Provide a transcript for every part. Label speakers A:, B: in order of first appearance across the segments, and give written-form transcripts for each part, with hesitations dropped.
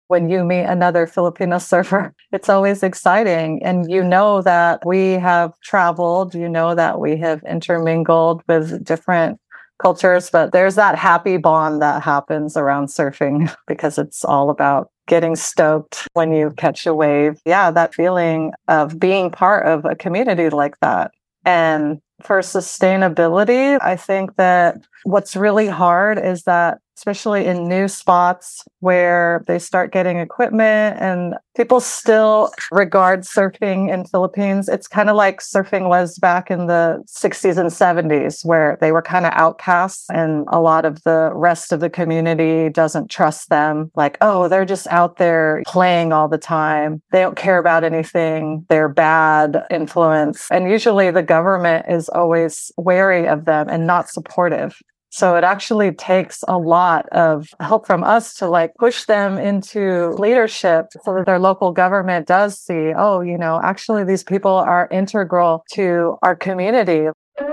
A: when you meet another Filipino surfer. It's always exciting. And you know that we have traveled, you know that we have intermingled with different cultures, but there's that happy bond that happens around surfing because it's all about getting stoked when you catch a wave. Yeah, that feeling of being part of a community like that. And for sustainability, I think that what's really hard is that, especially in new spots where they start getting equipment and people still regard surfing in Philippines, it's kind of like surfing was back in the 60s and 70s, where they were kind of outcasts and a lot of the rest of the community doesn't trust them. Like, oh, they're just out there playing all the time. They don't care about anything. They're bad influence. And usually the government is always wary of them and not supportive. So it actually takes a lot of help from us to like push them into leadership so that their local government does see, oh, you know, actually these people are integral to our community.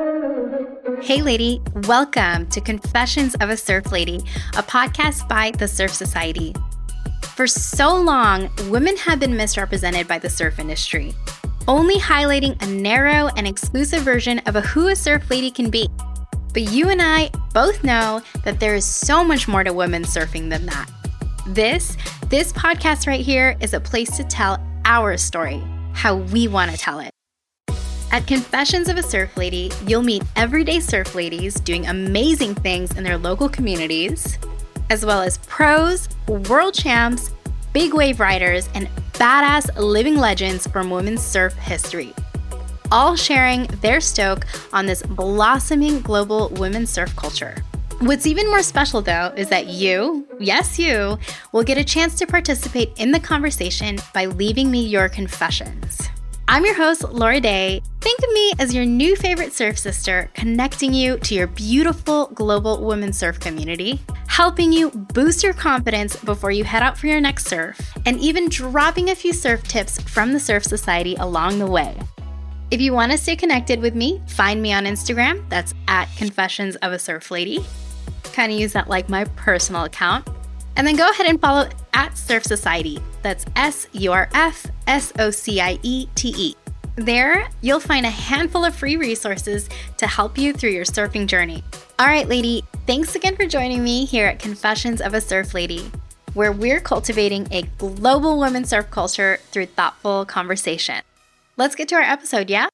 B: Hey lady, welcome to Confessions of a Surf Lady, a podcast by the Surf Society. For so long, women have been misrepresented by the surf industry, only highlighting a narrow and exclusive version of who a surf lady can be. But you and I both know that there is so much more to women surfing than that. This podcast right here is a place to tell our story, how we want to tell it. At Confessions of a Surf Lady, you'll meet everyday surf ladies doing amazing things in their local communities, as well as pros, world champs, big wave riders, and badass living legends from women's surf history, all sharing their stoke on this blossoming global women's surf culture. What's even more special, though, is that you, yes you, will get a chance to participate in the conversation by leaving me your confessions. I'm your host, Laura Day. Think of me as your new favorite surf sister, connecting you to your beautiful global women's surf community, helping you boost your confidence before you head out for your next surf, and even dropping a few surf tips from the Surf Society along the way. If you want to stay connected with me, find me on Instagram. That's at Confessions of a Surf Lady. Kind of use that like my personal account. And then go ahead and follow at Surf Society. That's SURFSOCIETE. There, you'll find a handful of free resources to help you through your surfing journey. All right, lady, thanks again for joining me here at Confessions of a Surf Lady, where we're cultivating a global women's surf culture through thoughtful conversation. Let's get to our episode, yeah?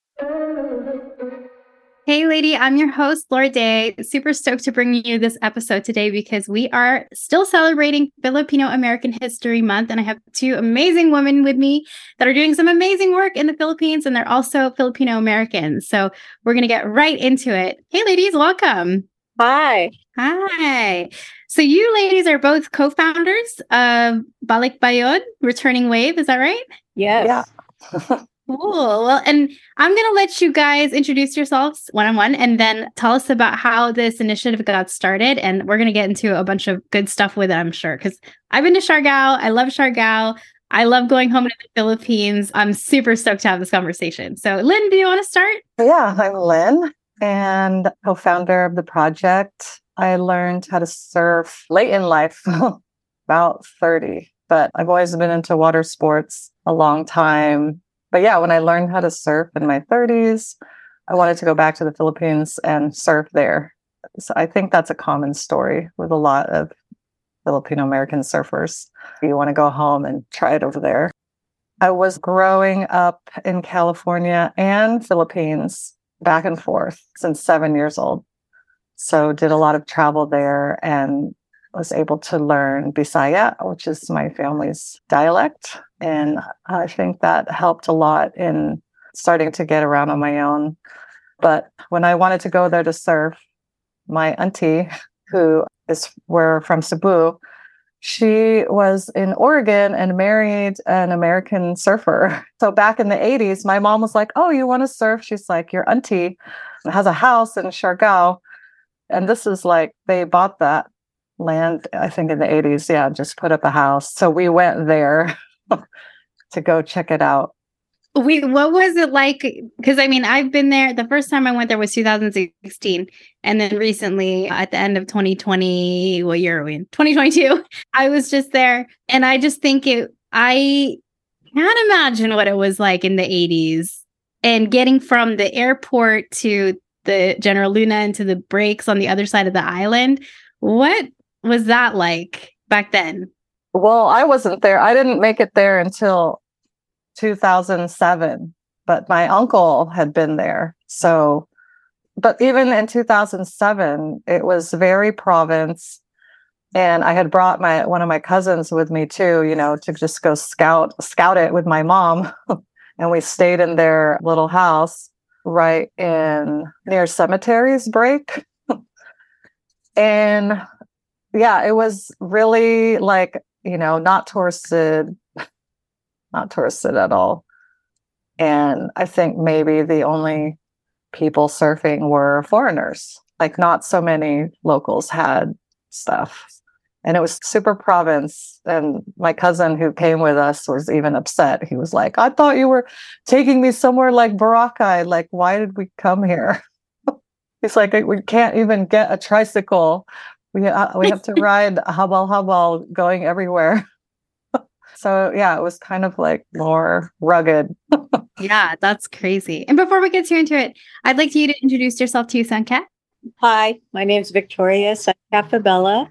B: Hey, lady, I'm your host, Laura Day. Super stoked to bring you this episode today because we are still celebrating Filipino American History Month, and I have two amazing women with me that are doing some amazing work in the Philippines, and they're also Filipino Americans. So we're going to get right into it. Hey, ladies, welcome.
C: Hi.
B: Hi. So you ladies are both co-founders of Balik Bayod, Returning Wave. Is that right?
C: Yes.
A: Yeah.
B: Cool. Well, and I'm going to let you guys introduce yourselves one-on-one and then tell us about how this initiative got started. And we're going to get into a bunch of good stuff with it, I'm sure, because I've been to Siargao. I love Siargao. I love going home to the Philippines. I'm super stoked to have this conversation. So, Lynn, do you want to start?
A: Yeah, I'm Lynn and co-founder of the project. I learned how to surf late in life, about 30, but I've always been into water sports a long time. But yeah, when I learned how to surf in my 30s, I wanted to go back to the Philippines and surf there. So I think that's a common story with a lot of Filipino American surfers. You want to go home and try it over there. I was growing up in California and Philippines back and forth since 7 years old. So did a lot of travel there and was able to learn Bisaya, which is my family's dialect. And I think that helped a lot in starting to get around on my own. But when I wanted to go there to surf, my auntie, we're from Cebu, she was in Oregon and married an American surfer. So back in the 80s, my mom was like, oh, you want to surf? She's like, your auntie has a house in Siargao. And this is like, they bought that land, I think in the 80s. Yeah, just put up a house. So we went there to go check it out.
B: What was it like? Because I mean, I've been there. The first time I went there was 2016. And then recently at the end of 2020, what year are we in? 2022. I was just there. And I just think I can't imagine what it was like in the 80s and getting from the airport to the General Luna and to the breaks on the other side of the island. What was that like back then?
A: Well, I wasn't there. I didn't make it there until 2007, but my uncle had been there. So, but even in 2007, it was very province. And I had brought one of my cousins with me too, to just go scout it with my mom. And we stayed in their little house right near Cemeteries Break. And yeah, it was really like, not touristed at all. And I think maybe the only people surfing were foreigners. Like not so many locals had stuff. And it was super province. And my cousin who came with us was even upset. He was like, I thought you were taking me somewhere like Boracay. Like, why did we come here? He's like, we can't even get a tricycle. We have to ride habal going everywhere. So yeah, it was kind of like more rugged.
B: Yeah, that's crazy. And before we get too into it, I'd like you to introduce yourself to Sankat.
C: Hi, my name is Victoria Sankat Fabella.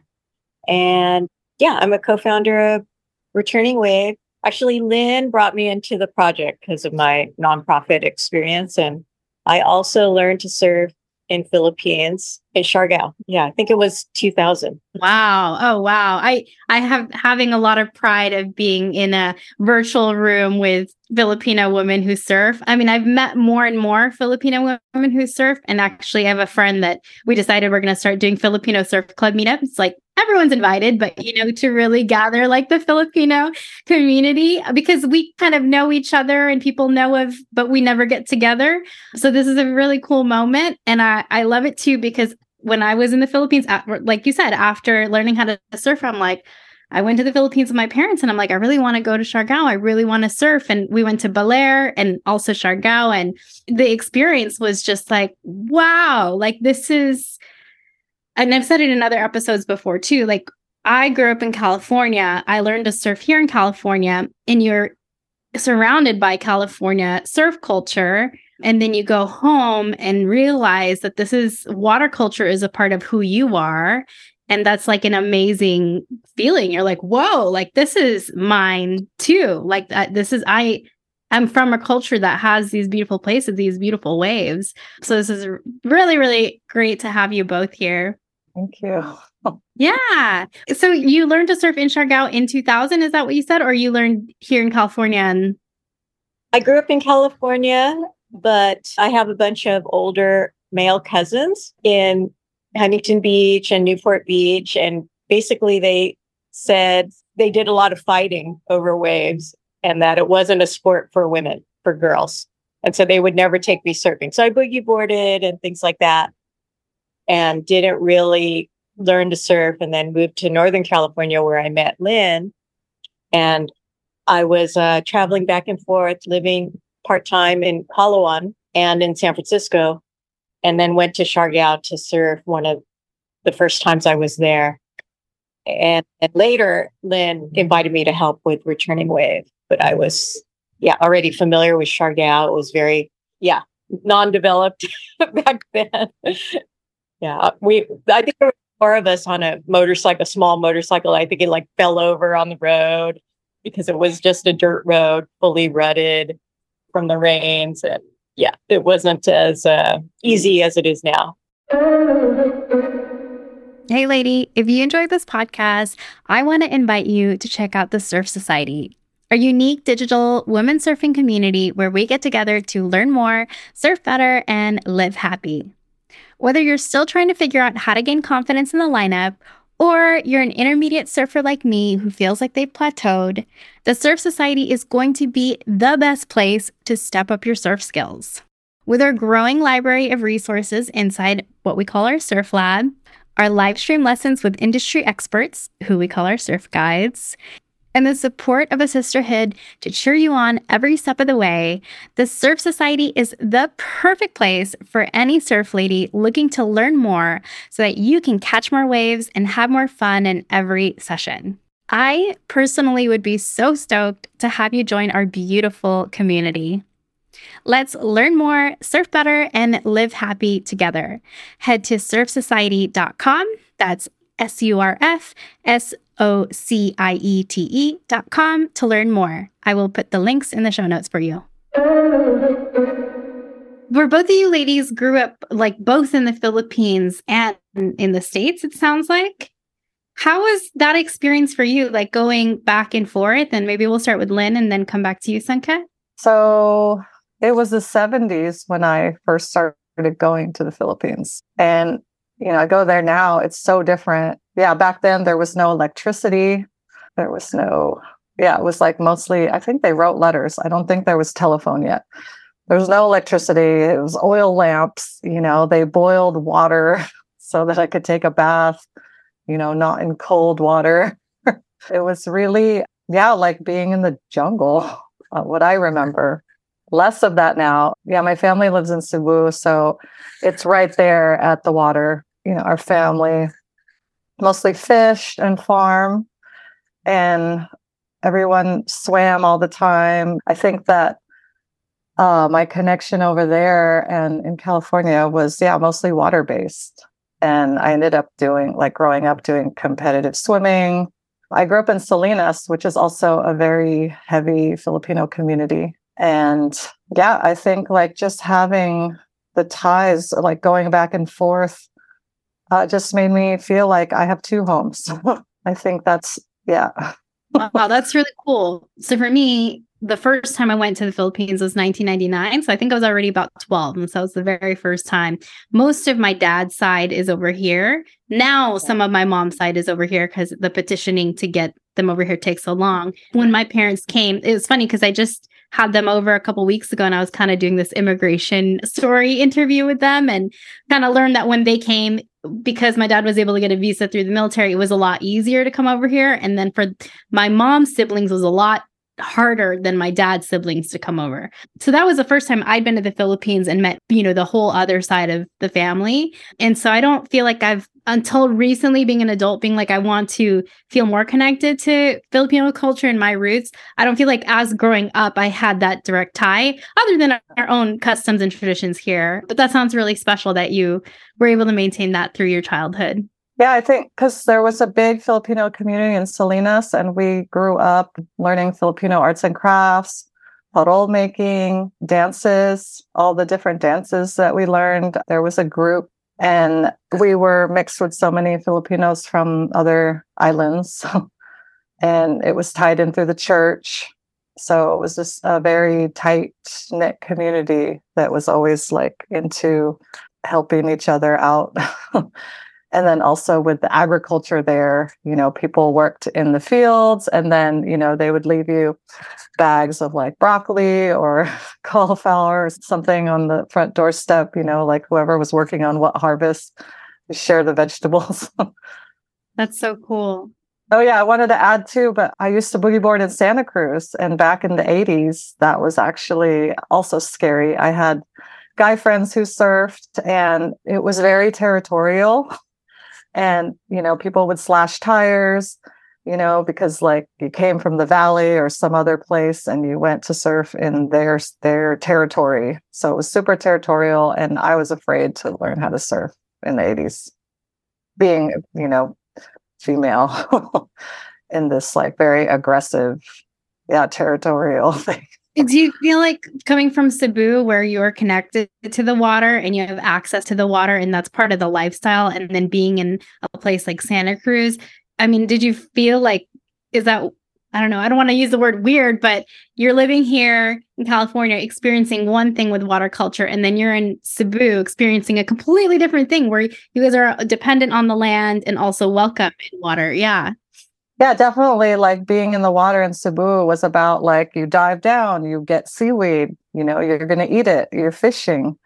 C: And yeah, I'm a co-founder of Returning Wave. Actually, Lynn brought me into the project because of my nonprofit experience. And I also learned to surf in Philippines, in Siargao. Yeah, I think it was 2000.
B: Wow. Oh, wow. I have having a lot of pride of being in a virtual room with Filipino women who surf. I mean, I've met more and more Filipino women who surf. And actually, I have a friend that we decided we're going to start doing Filipino Surf Club meetups. It's like everyone's invited, but, to really gather like the Filipino community because we kind of know each other and people know but we never get together. So this is a really cool moment. And I love it too, because when I was in the Philippines, like you said, after learning how to surf, I'm like, I went to the Philippines with my parents and I'm like, I really want to go to Siargao. I really want to surf. And we went to Baler and also Siargao. And the experience was just like, wow, like this is, and I've said it in other episodes before too, like I grew up in California. I learned to surf here in California and you're surrounded by California surf culture. And then you go home and realize that water culture is a part of who you are. And that's like an amazing feeling. You're like, whoa, like this is mine too. Like I'm from a culture that has these beautiful places, these beautiful waves. So this is really, really great to have you both here.
A: Thank you.
B: Yeah. So you learned to surf in Siargao in 2000, is that what you said? Or you learned here in California?
C: I grew up in California, but I have a bunch of older male cousins in Huntington Beach and Newport Beach. And basically they said they did a lot of fighting over waves and that it wasn't a sport for women, for girls. And so they would never take me surfing. So I boogie boarded and things like that and didn't really learn to surf, and then moved to Northern California where I met Lynn. And I was traveling back and forth, living part-time in Palawan and in San Francisco, and then went to Siargao to surf one of the first times I was there. And later, Lynn invited me to help with Returning Wave, but I was, already familiar with Siargao. It was very, non-developed back then. I think there were 4 of us on a motorcycle, a small motorcycle. I think it like fell over on the road because it was just a dirt road, fully rutted from the rains. And it wasn't as easy as it is now.
B: Hey, lady, if you enjoyed this podcast, I want to invite you to check out the Surf Society, a unique digital women surfing community where we get together to learn more, surf better, and live happy. Whether you're still trying to figure out how to gain confidence in the lineup, or you're an intermediate surfer like me who feels like they've plateaued, the Surf Society is going to be the best place to step up your surf skills. With our growing library of resources inside what we call our Surf Lab, our live stream lessons with industry experts, who we call our surf guides, and the support of a sisterhood to cheer you on every step of the way, the Surf Society is the perfect place for any surf lady looking to learn more so that you can catch more waves and have more fun in every session. I personally would be so stoked to have you join our beautiful community. Let's learn more, surf better, and live happy together. Head to surfsociety.com. That's surfsociete.com to learn more. I will put the links in the show notes for you. Where both of you ladies grew up, like both in the Philippines and in the States, it sounds like. How was that experience for you, like going back and forth? And maybe we'll start with Lynn and then come back to you, Sanket.
A: So it was the 70s when I first started going to the Philippines. And, I go there now, it's so different. Yeah, back then there was no electricity. There was it was like mostly, I think they wrote letters. I don't think there was telephone yet. There was no electricity. It was oil lamps. They boiled water so that I could take a bath, not in cold water. It was really, like being in the jungle, what I remember. Less of that now. Yeah, my family lives in Cebu, so it's right there at the water. Our family mostly fished and farm, and everyone swam all the time. I think that my connection over there and in California was, mostly water-based. And I ended up growing up doing competitive swimming. I grew up in Salinas, which is also a very heavy Filipino community. And I think just having the ties, going back and forth, just made me feel like I have two homes. I think that's.
B: Wow, that's really cool. So for me, the first time I went to the Philippines was 1999. So I think I was already about 12. And so it was the very first time. Most of my dad's side is over here. Now, some of my mom's side is over here because the petitioning to get them over here takes so long. When my parents came, it was funny because I just had them over a couple weeks ago and I was kind of doing this immigration story interview with them and kind of learned that when they came, because my dad was able to get a visa through the military, it was a lot easier to come over here. And then for my mom's siblings, it was a lot harder than my dad's siblings to come over. So that was the first time I'd been to the Philippines and met, the whole other side of the family. And so I don't feel like until recently being an adult, being like, I want to feel more connected to Filipino culture and my roots. I don't feel like as growing up, I had that direct tie other than our own customs and traditions here. But that sounds really special that you were able to maintain that through your childhood.
A: Yeah, I think because there was a big Filipino community in Salinas, and we grew up learning Filipino arts and crafts, parol making, dances, all the different dances that we learned. There was a group, and we were mixed with so many Filipinos from other islands, and it was tied in through the church. So it was just a very tight-knit community that was always into helping each other out. And then also with the agriculture there, people worked in the fields, and then, they would leave you bags of broccoli or cauliflower or something on the front doorstep, whoever was working on what harvest, to share the vegetables.
B: That's so cool.
A: Oh yeah, I wanted to add too, but I used to boogie board in Santa Cruz, and back in the 80s, that was actually also scary. I had guy friends who surfed, and it was very territorial. And, people would slash tires, because you came from the valley or some other place and you went to surf in their territory. So it was super territorial. And I was afraid to learn how to surf in the 80s, being, female in this very aggressive, territorial thing.
B: Do you feel like coming from Cebu, where you're connected to the water and you have access to the water and that's part of the lifestyle, and then being in a place like Santa Cruz, did you feel like, is that, I don't know, I don't want to use the word weird, but you're living here in California, experiencing one thing with water culture, and then you're in Cebu experiencing a completely different thing where you guys are dependent on the land and also welcome in water. Yeah.
A: Yeah, definitely. Being in the water in Cebu was about you dive down, you get seaweed, you're going to eat it, you're fishing,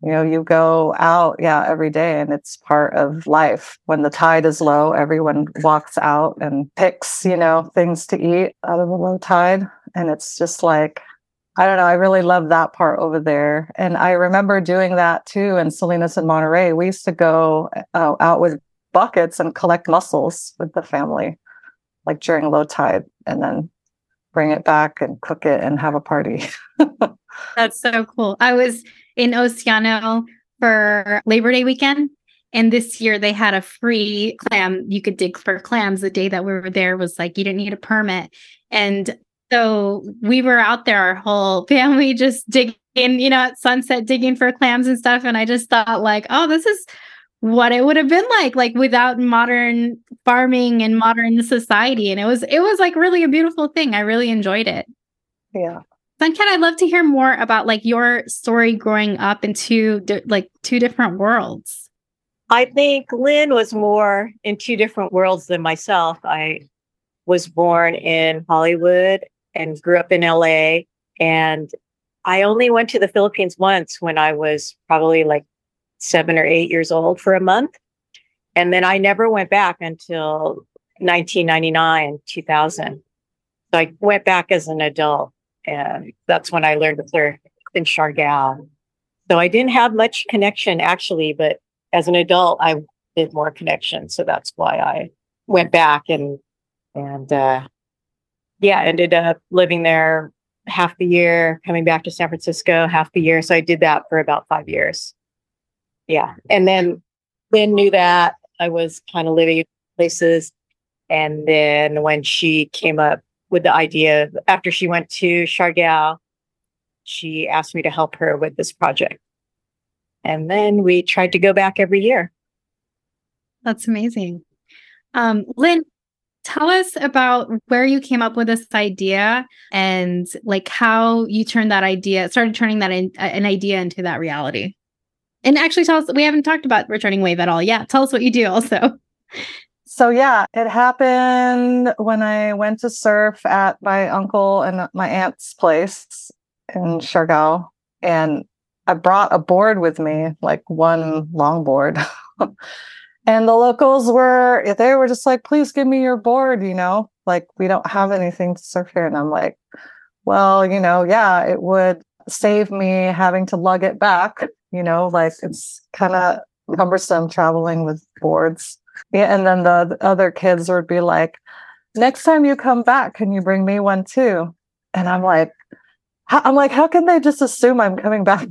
A: You go out, every day, and it's part of life. When the tide is low, everyone walks out and picks, things to eat out of the low tide. And it's just like, I don't know, I really love that part over there. And I remember doing that too in Salinas and Monterey. We used to go out with buckets and collect mussels with the family, like during low tide, and then bring it back and cook it and have a party.
B: That's so cool. I was in Oceano for Labor Day weekend, and this year they had a free clam. You could dig for clams. The day that we were there was like, you didn't need a permit. And so we were out there, our whole family just digging, at sunset, digging for clams and stuff. And I just thought like, oh, this is what it would have been like without modern farming and modern society. And it was like really a beautiful thing. I really enjoyed it.
A: Yeah.
B: Suncat, I'd love to hear more about like your story growing up in two different worlds.
C: I think Lynn was more in two different worlds than myself. I was born in Hollywood and grew up in LA. And I only went to the Philippines once when I was probably like 7 or 8 years old for a month. And then I never went back until 1999, 2000. So I went back as an adult. And that's when I learned to surf in Siargao. So I didn't have much connection actually, but as an adult, I did more connection. So that's why I went back and ended up living there half the year, coming back to San Francisco half the year. So I did that for about 5 years. Yeah. And then Lynn knew that I was kind of living in places. And then when she came up with the idea, after she went to Siargao, she asked me to help her with this project. And then we tried to go back every year.
B: That's amazing. Lynn, tell us about where you came up with this idea and like how you started turning that an idea into that reality. And actually tell us, we haven't talked about Returning Wave at all. Yeah. Tell us what you do also.
A: So it happened when I went to surf at my uncle and my aunt's place in Siargao. And I brought a board with me, like one longboard. And the locals were just like, please give me your board, like we don't have anything to surf here. And I'm like, well, it would save me having to lug it back, like it's kind of cumbersome traveling with boards. Yeah, and then the other kids would be like, next time you come back, can you bring me one too? And I'm like, how can they just assume I'm coming back?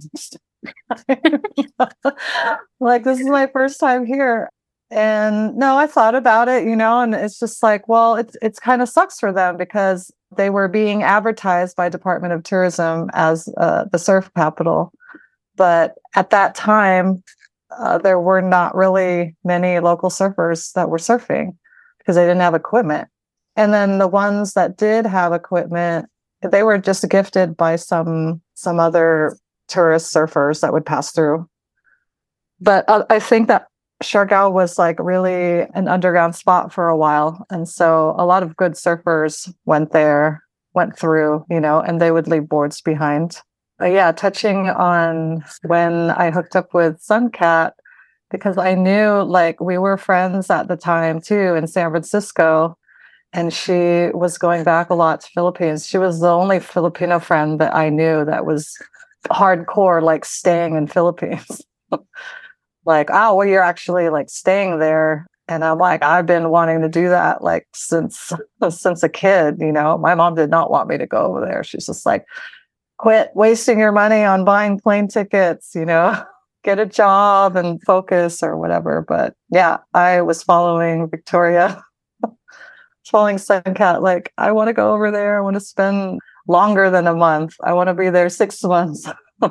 A: Like, this is my first time here. And no, I thought about it, and it's just like, well, it's kind of sucks for them because they were being advertised by Department of Tourism as the surf capital. But at that time, there were not really many local surfers that were surfing because they didn't have equipment. And then the ones that did have equipment, they were just gifted by some other tourist surfers that would pass through. But I think that Siargao was like really an underground spot for a while. And so a lot of good surfers went through, and they would leave boards behind. Touching on when I hooked up with Suncat, because I knew like we were friends at the time too in San Francisco, and she was going back a lot to Philippines. She was the only Filipino friend that I knew that was hardcore, like staying in Philippines. Like, oh, well, you're actually like staying there. And I'm like, I've been wanting to do that like since a kid, My mom did not want me to go over there. She's just like, quit wasting your money on buying plane tickets, get a job and focus or whatever. But yeah, I was following Victoria, following Suncat. Like, I want to go over there. I want to spend longer than a month. I want to be there 6 months.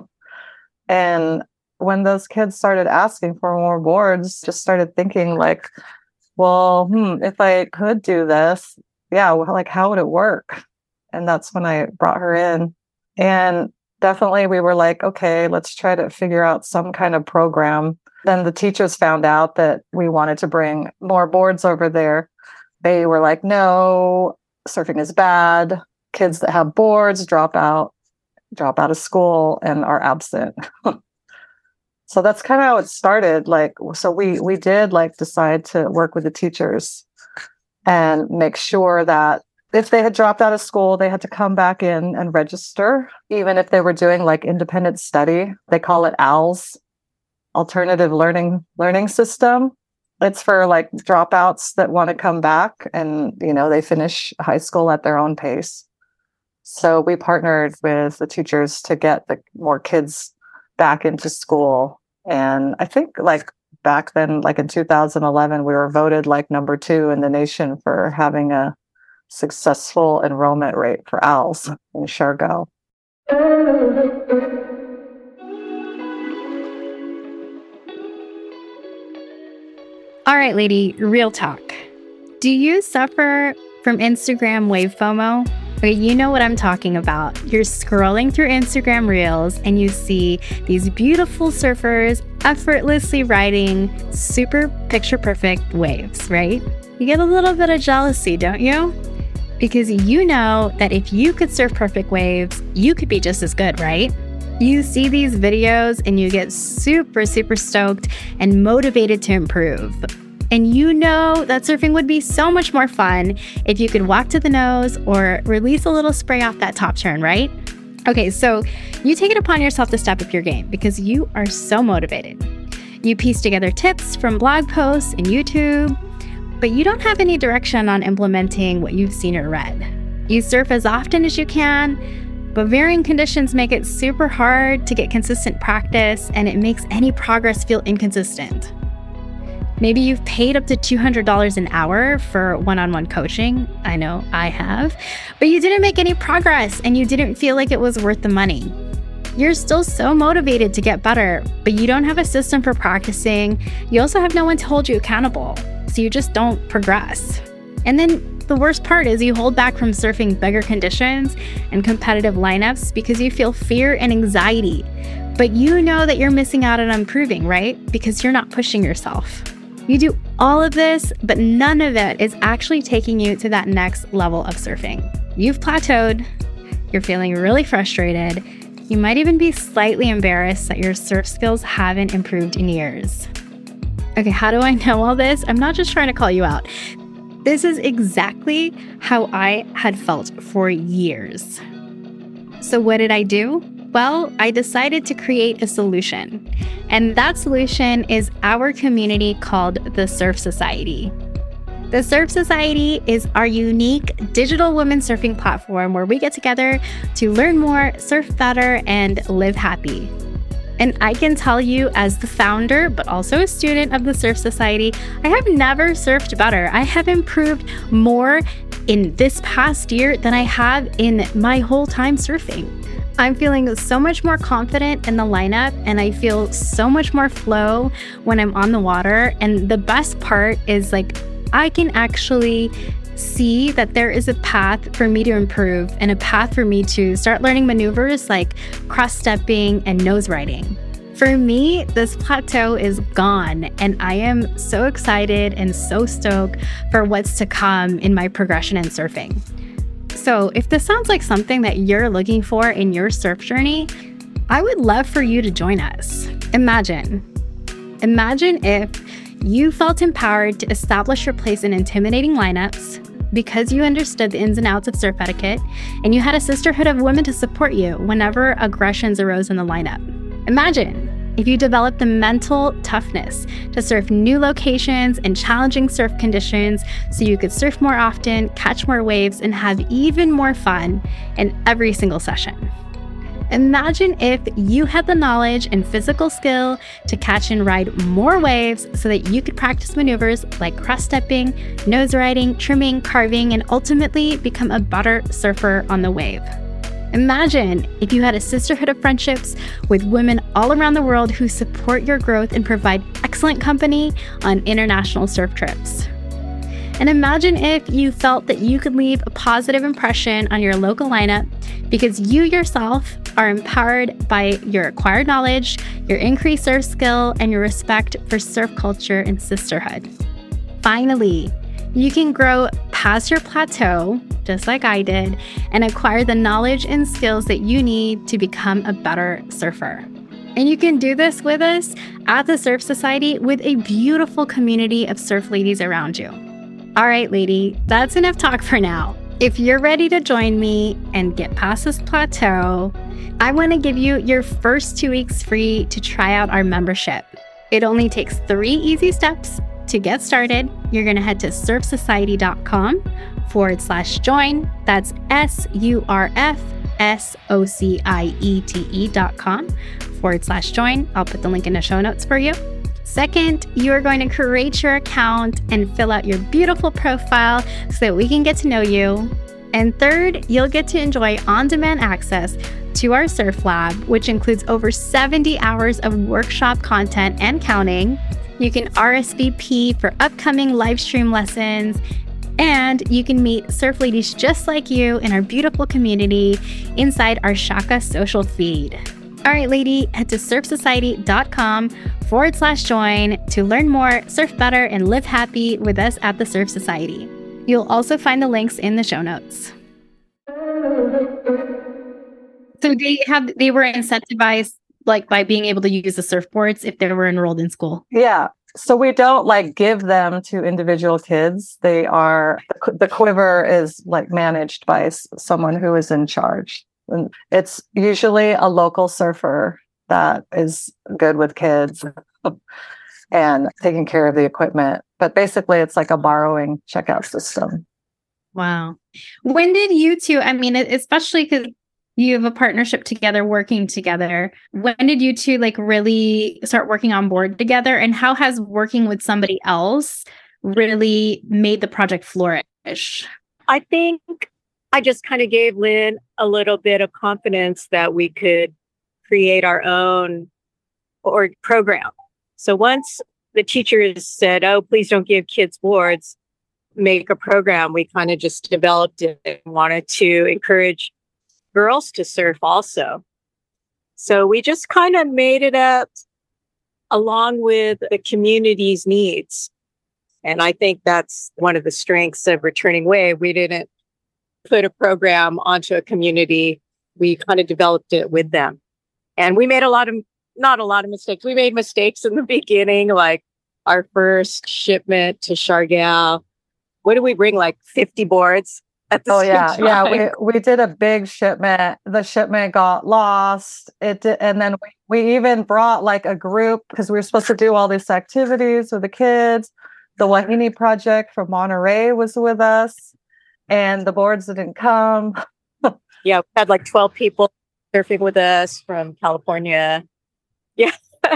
A: And when those kids started asking for more boards, just started thinking like, well, if I could do this, like how would it work? And that's when I brought her in. And definitely we were like, okay, let's try to figure out some kind of program. Then the teachers found out that we wanted to bring more boards over there. They were like, no, surfing is bad. Kids that have boards drop out of school and are absent. So that's kind of how it started. Like, so we did like decide to work with the teachers and make sure that if they had dropped out of school, they had to come back in and register, even if they were doing like independent study. They call it ALS, Alternative Learning System. It's for like dropouts that want to come back and, you know, they finish high school at their own pace. So we partnered with the teachers to get the more kids back into school. And I think like back then, like in 2011, we were voted like number 2 in the nation for having a successful enrollment rate for ALS in Shergo.
B: All right, lady, real talk. Do you suffer from Instagram wave FOMO? Okay, you know what I'm talking about. You're scrolling through Instagram Reels and you see these beautiful surfers effortlessly riding super picture perfect waves, right? You get a little bit of jealousy, don't you? Because you know that if you could surf perfect waves, you could be just as good, right? You see these videos and you get super, super stoked and motivated to improve. And you know that surfing would be so much more fun if you could walk to the nose or release a little spray off that top turn, right? Okay, so you take it upon yourself to step up your game because you are so motivated. You piece together tips from blog posts and YouTube, but you don't have any direction on implementing what you've seen or read. You surf as often as you can, but varying conditions make it super hard to get consistent practice, and it makes any progress feel inconsistent. Maybe you've paid up to $200 an hour for one-on-one coaching. I know I have, but you didn't make any progress and you didn't feel like it was worth the money. You're still so motivated to get better, but you don't have a system for practicing. You also have no one to hold you accountable, so you just don't progress. And then the worst part is you hold back from surfing bigger conditions and competitive lineups because you feel fear and anxiety. But you know that you're missing out on improving, right? Because you're not pushing yourself. You do all of this, but none of it is actually taking you to that next level of surfing. You've plateaued. You're feeling really frustrated. You might even be slightly embarrassed that your surf skills haven't improved in years. Okay, how do I know all this? I'm not just trying to call you out. This is exactly how I had felt for years. So what did I do? Well, I decided to create a solution. And that solution is our community called the Surf Society. The Surf Society is our unique digital women surfing platform where we get together to learn more, surf better, and live happy. And I can tell you, as the founder, but also a student of the Surf Society, I have never surfed better. I have improved more in this past year than I have in my whole time surfing. I'm feeling so much more confident in the lineup, and I feel so much more flow when I'm on the water. And the best part is, like, I can actually see that there is a path for me to improve and a path for me to start learning maneuvers like cross-stepping and nose riding. For me, this plateau is gone, and I am so excited and so stoked for what's to come in my progression in surfing. So if this sounds like something that you're looking for in your surf journey, I would love for you to join us. Imagine if you felt empowered to establish your place in intimidating lineups because you understood the ins and outs of surf etiquette, and you had a sisterhood of women to support you whenever aggressions arose in the lineup. Imagine if you developed the mental toughness to surf new locations and challenging surf conditions so you could surf more often, catch more waves, and have even more fun in every single session. Imagine if you had the knowledge and physical skill to catch and ride more waves so that you could practice maneuvers like cross-stepping, nose riding, trimming, carving, and ultimately become a better surfer on the wave. Imagine if you had a sisterhood of friendships with women all around the world who support your growth and provide excellent company on international surf trips. And imagine if you felt that you could leave a positive impression on your local lineup because you yourself are empowered by your acquired knowledge, your increased surf skill, and your respect for surf culture and sisterhood. Finally, you can grow past your plateau, just like I did, and acquire the knowledge and skills that you need to become a better surfer. And you can do this with us at the Surf Society with a beautiful community of surf ladies around you. All right, lady, that's enough talk for now. If you're ready to join me and get past this plateau, I want to give you your first 2 weeks free to try out our membership. It only takes 3 easy steps to get started. You're going to head to surfsociety.com/join. That's surfsociete.com/join. I'll put the link in the show notes for you. Second, you are going to create your account and fill out your beautiful profile so that we can get to know you. And third, you'll get to enjoy on-demand access to our Surf Lab, which includes over 70 hours of workshop content and counting. You can RSVP for upcoming live stream lessons, and you can meet surf ladies just like you in our beautiful community inside our Shaka social feed. All right, lady, head to surfsociety.com/join to learn more, surf better, and live happy with us at the Surf Society. You'll also find the links in the show notes. So they were incentivized like by being able to use the surfboards if they were enrolled in school?
A: Yeah. So we don't like give them to individual kids. They are, the quiver is like managed by someone who is in charge. And it's usually a local surfer that is good with kids and taking care of the equipment. But basically it's like a borrowing checkout system.
B: Wow. When did you two, I mean, especially because you have a partnership together, working together. When did you two like really start working on board together? And how has working with somebody else really made the project flourish?
C: I think I just kind of gave Lynn a little bit of confidence that we could create our own program. So once the teachers said, oh, please don't give kids boards, make a program, we kind of just developed it and wanted to encourage girls to surf also. So we just kind of made it up along with the community's needs. And I think that's one of the strengths of Returning Wave. We didn't put a program onto a community. We kind of developed it with them. And we made not a lot of mistakes. We made mistakes in the beginning, like our first shipment to Siargao. What did we bring? Like 50 boards?
A: Yeah. We did a big shipment. The shipment got lost. And then we even brought like a group because we were supposed to do all these activities with the kids. The Wahine Project from Monterey was with us, and the boards didn't come.
C: Yeah, we had like 12 people surfing with us from California. Yeah,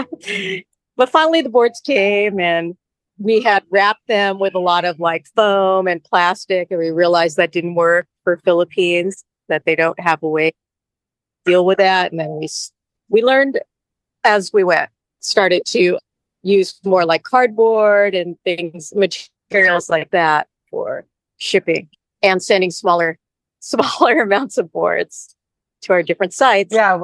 C: but finally the boards came, and we had wrapped them with a lot of like foam and plastic, and we realized that didn't work for Philippines, that they don't have a way to deal with that. And then we learned as we went, started to use more like cardboard and materials like that for shipping and sending smaller amounts of boards to our different sites.
A: Yeah.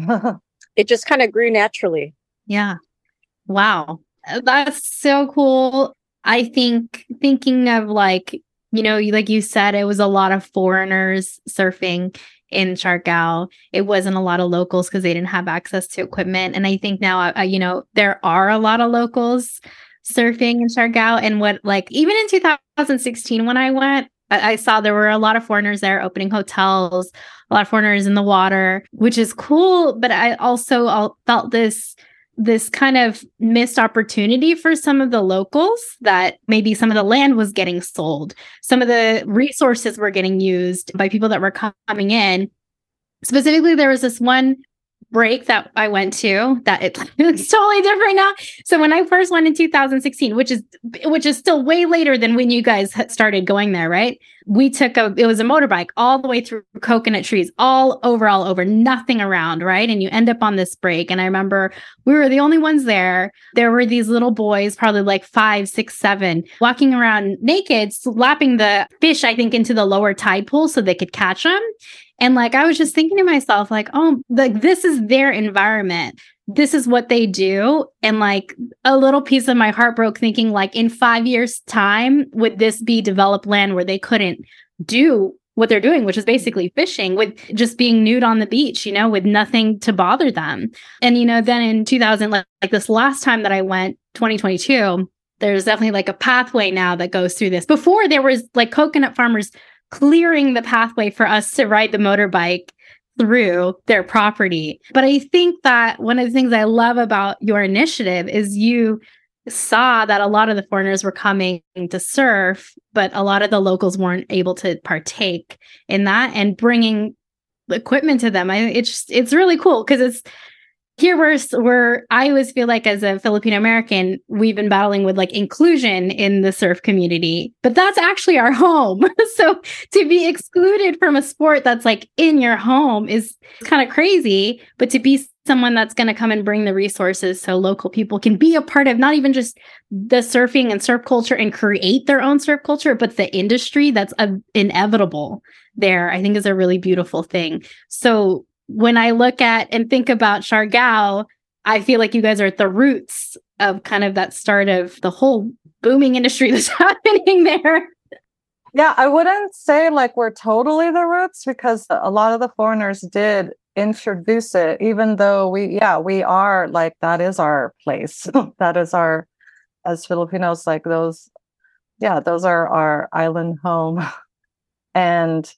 C: It just kind of grew naturally.
B: Yeah. Wow. That's so cool. I think thinking of like, like you said, it was a lot of foreigners surfing in Siargao. It wasn't a lot of locals because they didn't have access to equipment. And I think now, there are a lot of locals surfing in Siargao. And even in 2016, when I went, I saw there were a lot of foreigners there opening hotels, a lot of foreigners in the water, which is cool. But I also felt this kind of missed opportunity for some of the locals, that maybe some of the land was getting sold. Some of the resources were getting used by people that were coming in. Specifically, there was this one break that I went to that it's totally different now. So when I first went in 2016, which is still way later than when you guys started going there, right? It was a motorbike all the way through coconut trees, all over, nothing around, right? And you end up on this break. And I remember we were the only ones there. There were these little boys, probably like 5, 6, 7, walking around naked, slapping the fish, I think, into the lower tide pool so they could catch them. And like, I was just thinking to myself, like, oh, like this is their environment. This is what they do. And like a little piece of my heart broke thinking like in 5 years time, would this be developed land where they couldn't do what they're doing, which is basically fishing, with just being nude on the beach, with nothing to bother them. And, then in 2000, like this last time that I went, 2022, there's definitely like a pathway now that goes through this. Before there was like coconut farmers clearing the pathway for us to ride the motorbike through their property. But I think that one of the things I love about your initiative is you saw that a lot of the foreigners were coming to surf, but a lot of the locals weren't able to partake in that and bringing equipment to them. It's really cool because it's here where I always feel like as a Filipino American, we've been battling with like inclusion in the surf community, but that's actually our home. So to be excluded from a sport that's like in your home is kind of crazy, but to be someone that's going to come and bring the resources so local people can be a part of not even just the surfing and surf culture and create their own surf culture, but the industry that's inevitable there, I think is a really beautiful thing. So when I look at and think about Siargao, I feel like you guys are at the roots of kind of that start of the whole booming industry that's happening there.
A: Yeah, I wouldn't say like we're totally the roots because a lot of the foreigners did introduce it, even though we are like, that is our place. That is our, as Filipinos, like those are our island home. And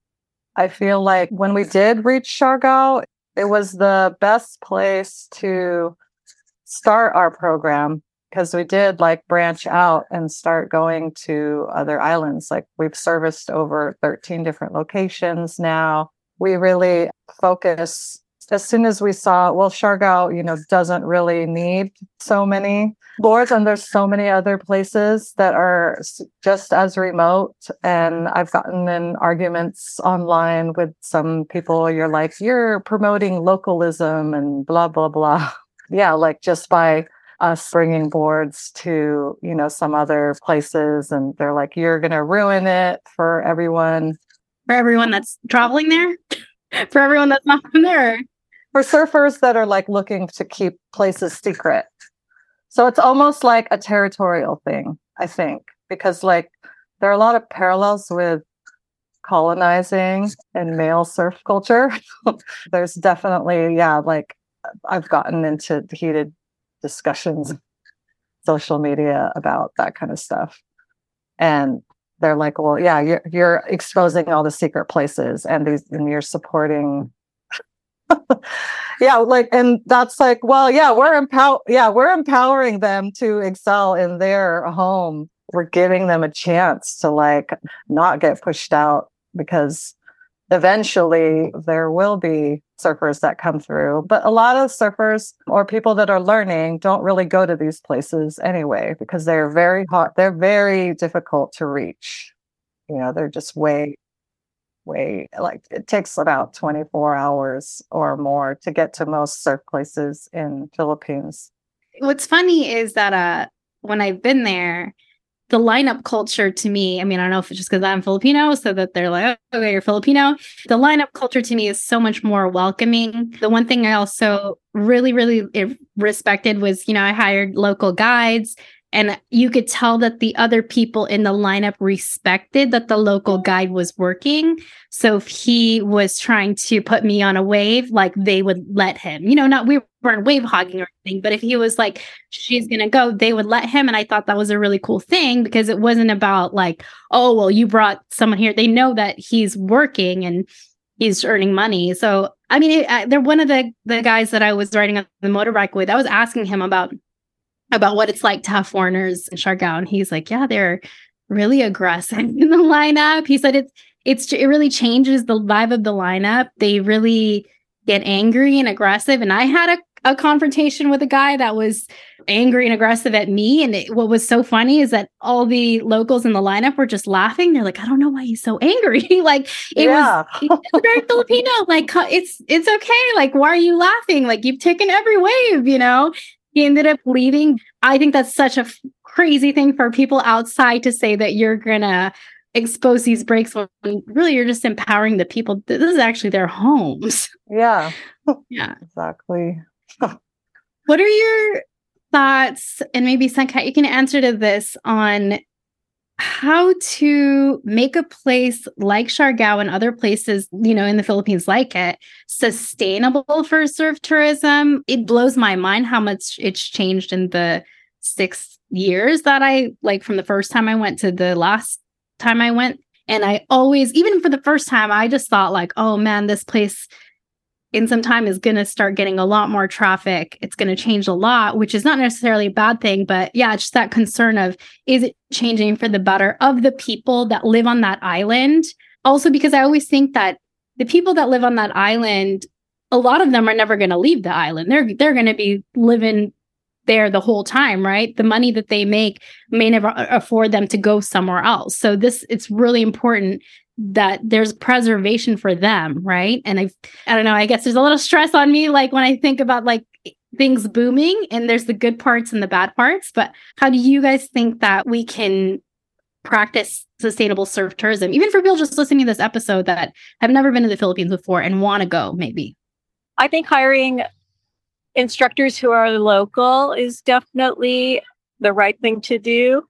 A: I feel like when we did reach Siargao, it was the best place to start our program because we did like branch out and start going to other islands. Like we've serviced over 13 different locations now. We really focus as soon as we saw, well, Siargao, doesn't really need so many boards, and there's so many other places that are just as remote. And I've gotten in arguments online with some people. You're like, you're promoting localism and blah, blah, blah. Yeah, like just by us bringing boards to, some other places. And they're like, you're going to ruin it for everyone.
B: For everyone that's traveling there? For everyone that's not from there?
A: For surfers that are like looking to keep places secret. So it's almost like a territorial thing, I think, because like there are a lot of parallels with colonizing and male surf culture. There's definitely, like I've gotten into heated discussions on social media about that kind of stuff. And they're like, well, yeah, you're exposing all the secret places and you're supporting. And that's like, well, we're empowering them to excel in their home. We're giving them a chance to like not get pushed out because eventually there will be surfers that come through. But a lot of surfers or people that are learning don't really go to these places anyway because they're very hot. They're very difficult to reach. They're just way, like it takes about 24 hours or more to get to most surf places in Philippines.
B: What's funny is that when I've been there, the lineup culture to me, I mean, I don't know if it's just because I'm Filipino, so that they're like, oh, okay, you're Filipino. The lineup culture to me is so much more welcoming. The one thing I also really, really respected was, I hired local guides. And you could tell that the other people in the lineup respected that the local guide was working. So if he was trying to put me on a wave, like they would let him, we weren't wave hogging or anything, but if he was like, she's going to go, they would let him. And I thought that was a really cool thing because it wasn't about like, oh, well, you brought someone here. They know that he's working and he's earning money. So, I mean, they're one of the guys that I was riding on the motorbike with. I was asking him about what it's like to have foreigners in Siargao. And he's like, yeah, they're really aggressive in the lineup. He said it really changes the vibe of the lineup. They really get angry and aggressive. And I had a confrontation with a guy that was angry and aggressive at me. And what was so funny is that all the locals in the lineup were just laughing. They're like, I don't know why he's so angry. Like it's very Filipino. Like it's okay. Like, why are you laughing? Like you've taken every wave, He ended up leaving. I think that's such a crazy thing for people outside to say that you're going to expose these breaks when really you're just empowering the people. This is actually their homes.
A: Yeah.
B: Yeah.
A: Exactly.
B: What are your thoughts, and maybe Sankat, you can answer to this, on how to make a place like Siargao and other places, in the Philippines like it, sustainable for surf tourism. It blows my mind how much it's changed in the 6 years that from the first time I went to the last time I went. And I always, even for the first time, I just thought like, oh man, this place in some time is going to start getting a lot more traffic. It's going to change a lot, which is not necessarily a bad thing. But yeah, it's just that concern of, is it changing for the better of the people that live on that island? Also, because I always think that the people that live on that island, a lot of them are never going to leave the island. They're going to be living there the whole time, right? The money that they make may never afford them to go somewhere else. So it's really important that there's preservation for them, right? And I don't know, I guess there's a little stress on me, like when I think about like things booming, and there's the good parts and the bad parts. But how do you guys think that we can practice sustainable surf tourism, even for people just listening to this episode that have never been to the Philippines before and want to go, maybe?
C: I think hiring instructors who are local is definitely the right thing to do,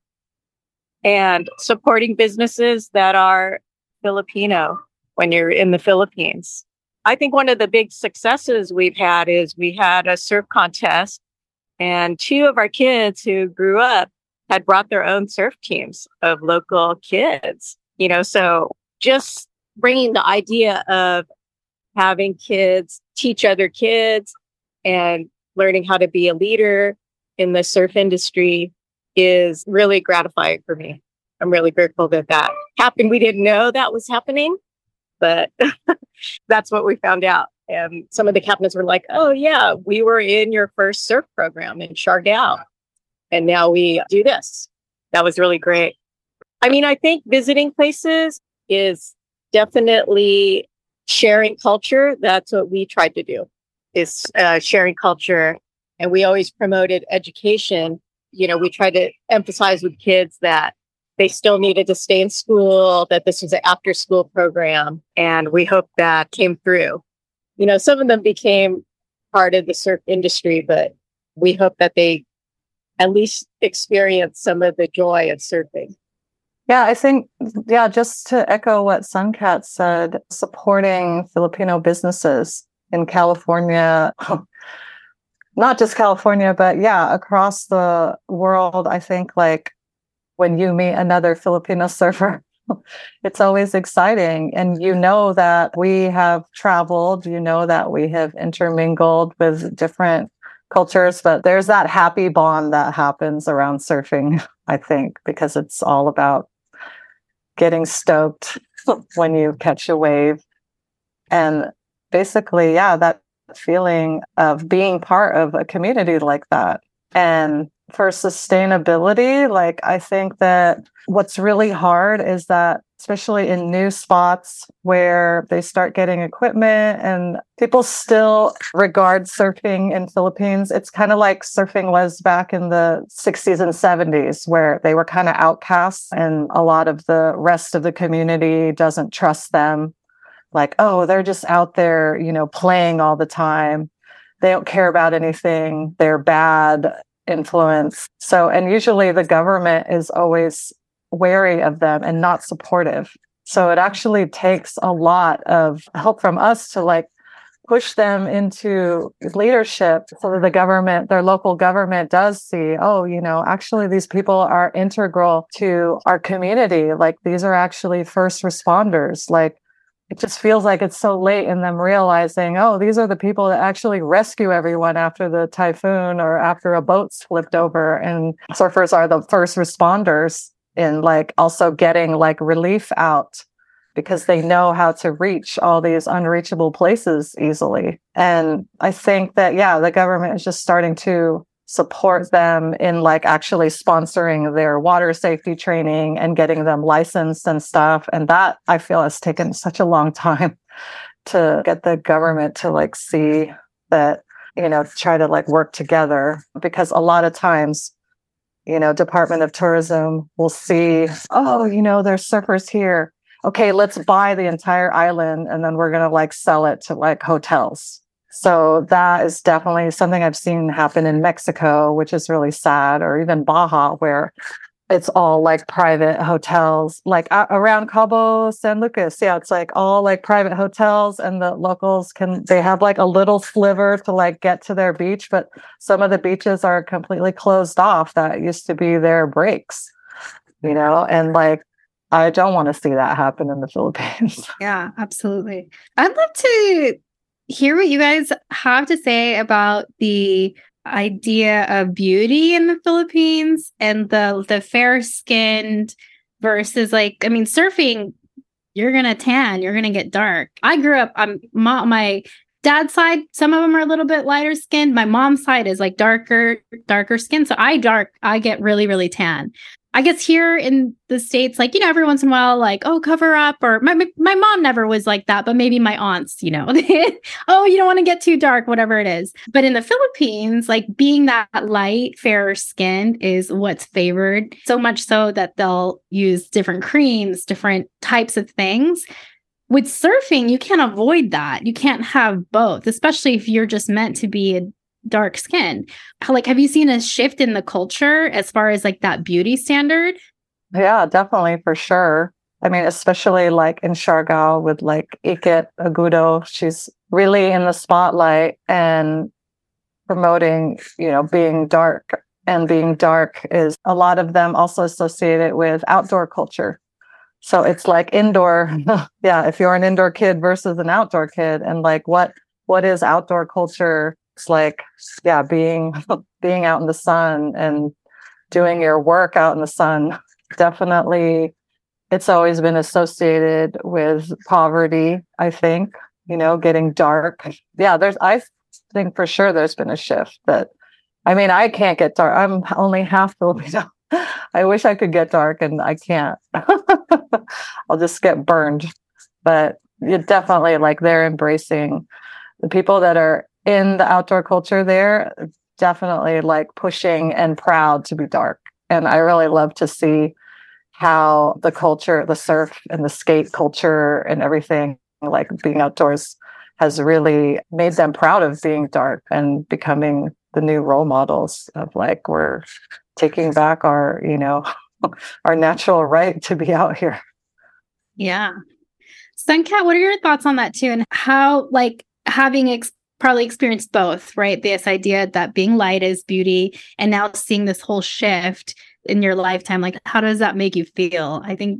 C: and supporting businesses that are Filipino when you're in the Philippines. I think one of the big successes we've had is we had a surf contest, and 2 of our kids who grew up had brought their own surf teams of local kids, so just bringing the idea of having kids teach other kids and learning how to be a leader in the surf industry is really gratifying for me. I'm really grateful that happened. We didn't know that was happening, but that's what we found out. And some of the captains were like, oh yeah, we were in your first surf program in Siargao, and now we do this. That was really great. I mean, I think visiting places is definitely sharing culture. That's what we tried to do, is sharing culture. And we always promoted education. We tried to emphasize with kids that they still needed to stay in school, that this was an after-school program. And we hope that came through. Some of them became part of the surf industry, but we hope that they at least experience some of the joy of surfing.
A: Yeah, I think, just to echo what Suncat said, supporting Filipino businesses in California, not just California, but across the world. I think like when you meet another Filipino surfer, it's always exciting. And that we have traveled, that we have intermingled with different cultures, but there's that happy bond that happens around surfing, I think, because it's all about getting stoked when you catch a wave. And basically, that feeling of being part of a community like that. And for sustainability, like I think that what's really hard is that, especially in new spots where they start getting equipment and people still regard surfing in Philippines, it's kind of like surfing was back in the 60s and 70s, where they were kind of outcasts and a lot of the rest of the community doesn't trust them. Like, oh, they're just out there, playing all the time. They don't care about anything. They're bad influence. So, and usually the government is always wary of them and not supportive. So it actually takes a lot of help from us to like push them into leadership so that the government, their local government, does see, oh, actually these people are integral to our community. Like these are actually first responders. Like it just feels like it's so late in them realizing, oh, these are the people that actually rescue everyone after the typhoon or after a boat's flipped over. And surfers are the first responders in like also getting like relief out, because they know how to reach all these unreachable places easily. And I think that, the government is just starting to support them in like actually sponsoring their water safety training and getting them licensed and stuff. And that I feel has taken such a long time to get the government to like see that, try to like work together, because a lot of times, Department of Tourism will see, oh, there's surfers here. Okay, let's buy the entire island and then we're going to like sell it to like hotels. So that is definitely something I've seen happen in Mexico, which is really sad, or even Baja, where it's all like private hotels, like around Cabo San Lucas. Yeah, it's like all like private hotels, and the locals they have like a little sliver to like get to their beach, but some of the beaches are completely closed off that used to be their breaks, and like I don't want to see that happen in the Philippines.
B: Yeah, absolutely. I'd love to hear what you guys have to say about the idea of beauty in the Philippines and the fair-skinned versus surfing, you're gonna tan, you're gonna get dark. I grew up on my dad's side, some of them are a little bit lighter skinned. My mom's side is like darker skin. So I get really, really tan. I guess here in the States, like, every once in a while, like, oh, cover up, or my mom never was like that, but maybe my aunts, oh, you don't want to get too dark, whatever it is. But in the Philippines, like being that light, fairer skinned is what's favored, so much so that they'll use different creams, different types of things. With surfing, you can't avoid that. You can't have both, especially if you're just meant to be a dark skin. Like, have you seen a shift in the culture as far as like that beauty standard?
A: Yeah, definitely, for sure. I mean, especially like in Siargao with like Ikit Agudo, she's really in the spotlight and promoting, being dark. And being dark is a lot of them also associated with outdoor culture. So it's like indoor. Yeah, if you're an indoor kid versus an outdoor kid, and like what is outdoor culture? It's like, yeah, being out in the sun and doing your work out in the sun. Definitely, it's always been associated with poverty, I think, getting dark. Yeah, I think for sure there's been a shift I can't get dark. I'm only half Filipino. I wish I could get dark, and I can't. I'll just get burned. But you definitely, like, they're embracing the people that are in the outdoor culture there, definitely like pushing and proud to be dark. And I really love to see how the culture, the surf and the skate culture and everything, like being outdoors, has really made them proud of being dark and becoming the new role models of like, we're taking back our, our natural right to be out here.
B: Yeah. Suncat, what are your thoughts on that too? And how, like, having probably experienced both, right? This idea that being light is beauty, and now seeing this whole shift in your lifetime, like, how does that make you feel? I think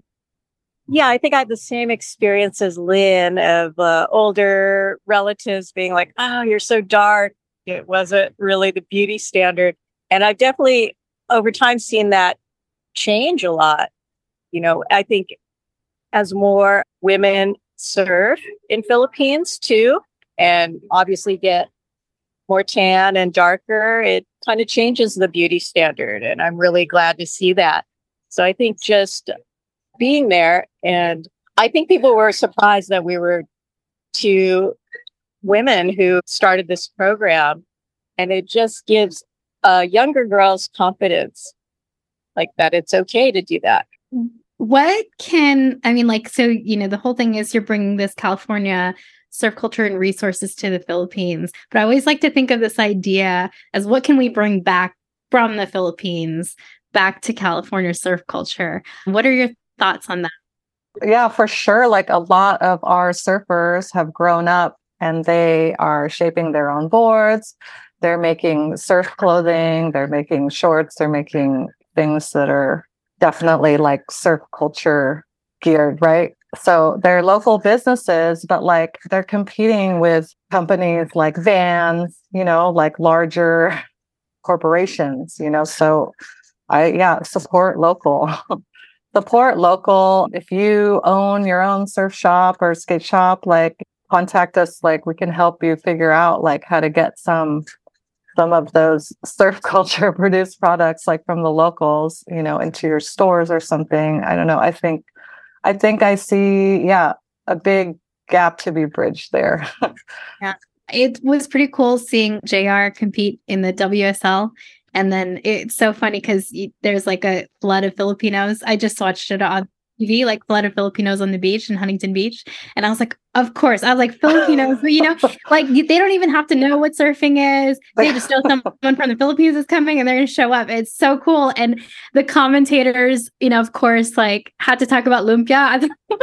C: I had the same experience as Lynn of older relatives being like, oh, you're so dark. It wasn't really the beauty standard. And I've definitely over time seen that change a lot. I think as more women surf in Philippines too, and obviously get more tan and darker, it kind of changes the beauty standard. And I'm really glad to see that. So I think just being there, and I think people were surprised that we were 2 women who started this program. And it just gives younger girls confidence, like that it's okay to do that.
B: The whole thing is you're bringing this California surf culture and resources to the Philippines. But I always like to think of this idea as, what can we bring back from the Philippines back to California surf culture? What are your thoughts on that?
A: Yeah, for sure. Like, a lot of our surfers have grown up and they are shaping their own boards. They're making surf clothing. They're making shorts. They're making things that are definitely like surf culture geared, right? So they're local businesses, but like they're competing with companies like Vans, like larger corporations, So support local. Support local. If you own your own surf shop or skate shop, like, contact us. Like, we can help you figure out like how to get some of those surf culture produced products, like from the locals, into your stores or something. I don't know. I think I see, a big gap to be bridged there.
B: Yeah. It was pretty cool seeing JR compete in the WSL. And then it's so funny because there's like a flood of Filipinos. I just watched it on TV, like Flood of Filipinos on the beach in Huntington Beach. And I was like, of course. I was like, Filipinos, like they don't even have to know what surfing is. They just know someone from the Philippines is coming and they're going to show up. It's so cool. And the commentators, of course, like had to talk about lumpia.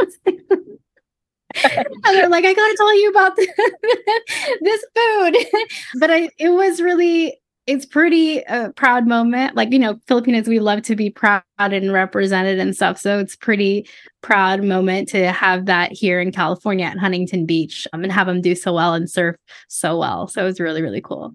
B: And they're like, I got to tell you about this food. But it's pretty proud moment. Like, Filipinos, we love to be proud and represented and stuff. So it's pretty proud moment to have that here in California at Huntington Beach and have them do so well and surf so well. So it's really, really cool.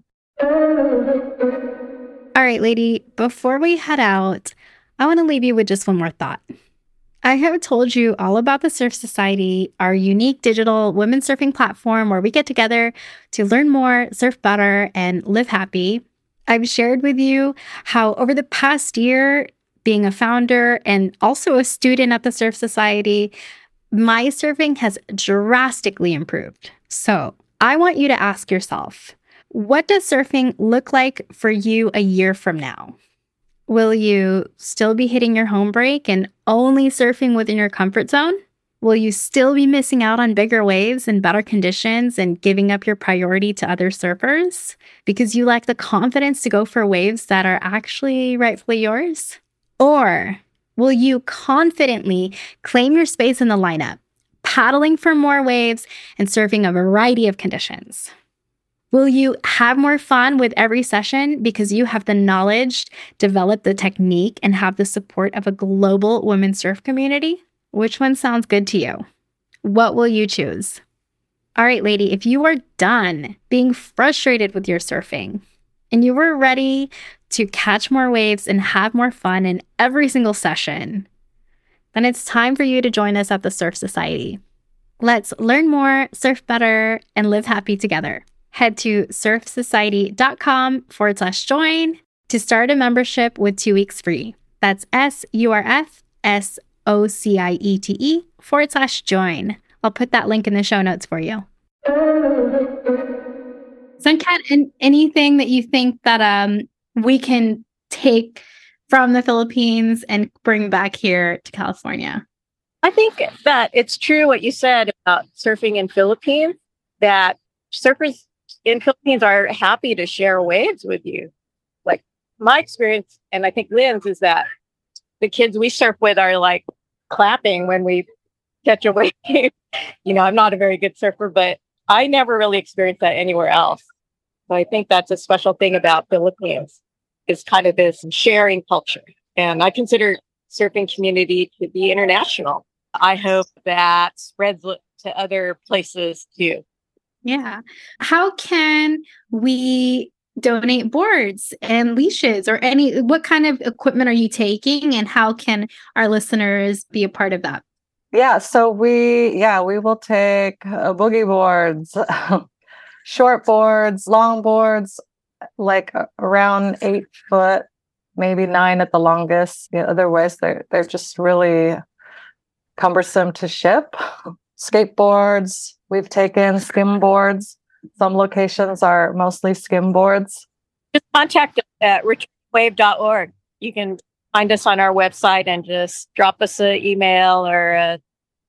B: All right, lady, before we head out, I want to leave you with just one more thought. I have told you all about the Surf Society, our unique digital women's surfing platform where we get together to learn more, surf better, and live happy. I've shared with you how over the past year, being a founder and also a student at the Surf Society, my surfing has drastically improved. So I want you to ask yourself, what does surfing look like for you a year from now? Will you still be hitting your home break and only surfing within your comfort zone? Will you still be missing out on bigger waves and better conditions and giving up your priority to other surfers because you lack the confidence to go for waves that are actually rightfully yours? Or will you confidently claim your space in the lineup, paddling for more waves and surfing a variety of conditions? Will you have more fun with every session because you have the knowledge, develop the technique, and have the support of a global women's surf community? Which one sounds good to you? What will you choose? All right, lady, if you are done being frustrated with your surfing and you were ready to catch more waves and have more fun in every single session, then it's time for you to join us at the Surf Society. Let's learn more, surf better, and live happy together. Head to surfsociety.com/join to start a membership with 2 weeks free. That's SURFSOCIETE/join. I'll put that link in the show notes for you. Suncat, anything that you think that we can take from the Philippines and bring back here to California?
C: I think that it's true what you said about surfing in Philippines, that surfers in Philippines are happy to share waves with you. Like my experience, and I think Lynn's, is that the kids we surf with are like clapping when we catch a wave. I'm not a very good surfer, but I never really experienced that anywhere else. So I think that's a special thing about Philippines, is kind of this sharing culture. And I consider surfing community to be international. I hope that spreads to other places too.
B: Yeah. How can we donate boards and leashes or what kind of equipment are you taking and how can our listeners be a part of that?
A: Yeah. So we will take boogie boards, short boards, long boards, like around 8 foot, maybe 9 at the longest. Otherwise they're just really cumbersome to ship. Skateboards, we've taken skim boards. Some locations are mostly skim boards.
C: Just contact us at retreatwave.org. You can find us on our website and just drop us an email or a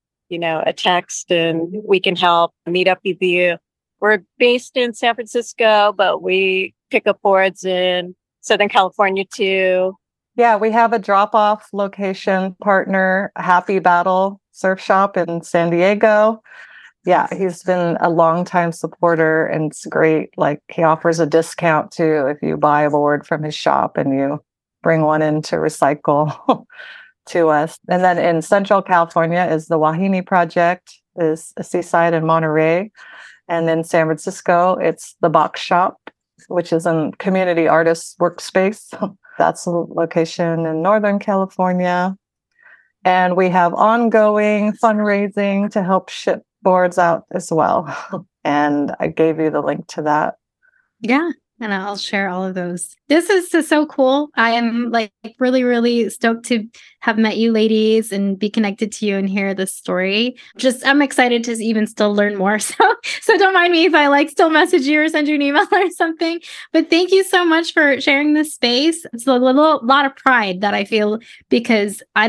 C: text, and we can help meet up with you. We're based in San Francisco, but we pick up boards in Southern California too.
A: Yeah, we have a drop-off location partner, Happy Battle Surf Shop in San Diego. Yeah, he's been a longtime supporter and it's great. Like he offers a discount too if you buy a board from his shop and you bring one in to recycle to us. And then in Central California is the Wahine Project, is a seaside in Monterey. And in San Francisco, it's the Box Shop, which is a community artist workspace. That's a location in Northern California. And we have ongoing fundraising to help ship boards out as well. And I gave you the link to that.
B: Yeah. And I'll share all of those. This is just so cool. I am really, really stoked to have met you ladies and be connected to you and hear this story. I'm excited to even still learn more. So don't mind me if I still message you or send you an email or something. But thank you so much for sharing this space. It's a lot of pride that I feel because I don't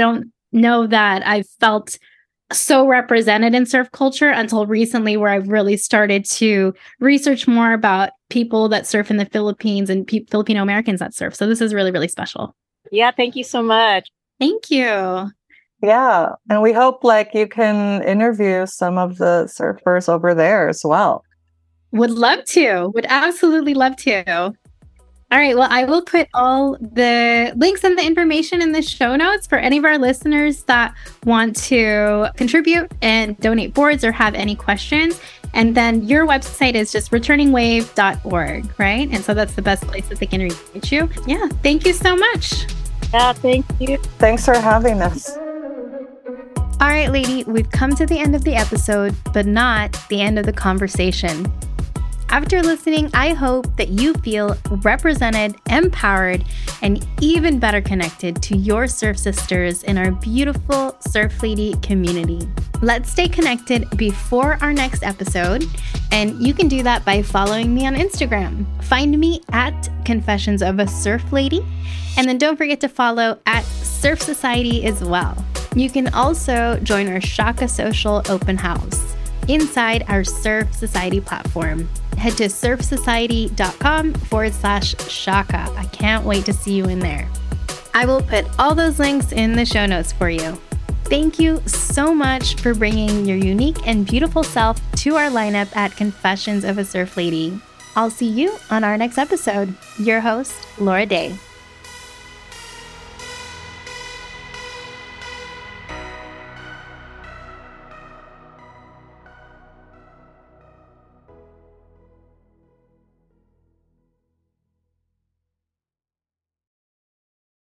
B: know that I've felt so represented in surf culture until recently, where I've really started to research more about people that surf in the Philippines and Filipino Americans that surf. So this is really, really special.
C: Yeah, thank you so much.
B: Thank you.
A: Yeah. And we hope you can interview some of the surfers over there as well.
B: Would love to. Would absolutely love to. All right. Well, I will put all the links and the information in the show notes for any of our listeners that want to contribute and donate boards or have any questions. And then your website is just returningwave.org, right? And so that's the best place that they can reach you. Yeah. Thank you so much.
C: Yeah, thank you.
A: Thanks for having us.
B: All right, lady, we've come to the end of the episode, but not the end of the conversation. After listening, I hope that you feel represented, empowered, and even better connected to your surf sisters in our beautiful Surf Lady community. Let's stay connected before our next episode, and you can do that by following me on Instagram. Find me at Confessions of a Surf Lady, and then don't forget to follow at Surf Society as well. You can also join our Shaka Social Open House inside our Surf Society platform. Head to surfsociety.com/Shaka. I can't wait to see you in there. I will put all those links in the show notes for you. Thank you so much for bringing your unique and beautiful self to our lineup at Confessions of a Surf Lady. I'll see you on our next episode. Your host, Laura Day.